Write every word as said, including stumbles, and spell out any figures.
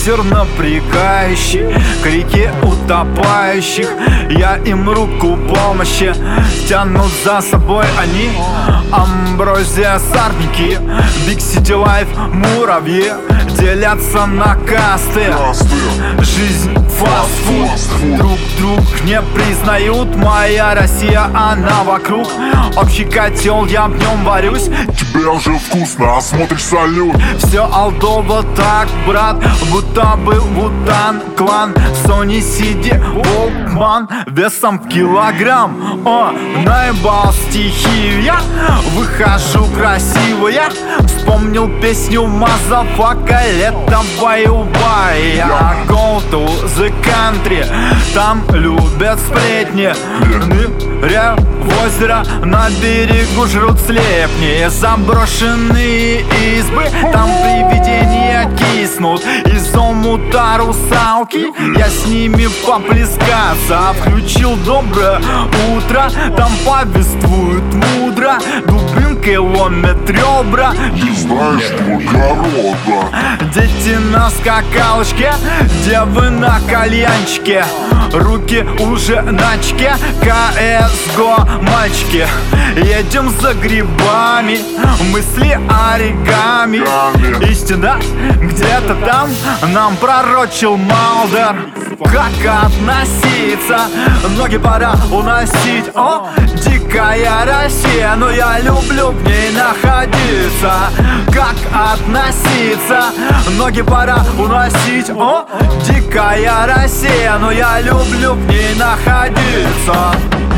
ветер напрягающий, к реке утопающих. Я им руку помощи тянут за собой они. Амброзия, сарники, Big City Life, муравьи делятся на касты. Жизнь фастфуд, друг друг не признают. Моя Россия, она вокруг. Общий котел, я в нем варюсь. Тебе уже вкусно, а смотришь салют. Все алдово так, брат, будто бы Вутан клан. Сони Сиди, Волкман, весом в килограмм. О, наебал стихию я, выхожу красивая. Вспомнил песню Мазафака, летом баю-бай. Я go to the country, там любят сплетни. Ныряю в озеро, на берегу жрут слепни. Заброшенные избы, там привидения киснут. Из омута русалки, я с ними поплескаться. Включил доброе утро, там повествуют мудро. Дубинкой ломят ребра. Не знаешь благорода. Дети на скакалочке, девы на кальянчике. Руки уже на чеке, ка эс го мальчики. Едем за грибами, мысли оригами. Истина где-то там, нам пророчил Малдер. Как относиться? Ноги пора уносить. О, дикая Россия, но я люблю в ней находиться. Как относиться? Ноги пора уносить. О, дикая Россия, но я люблю в ней находиться.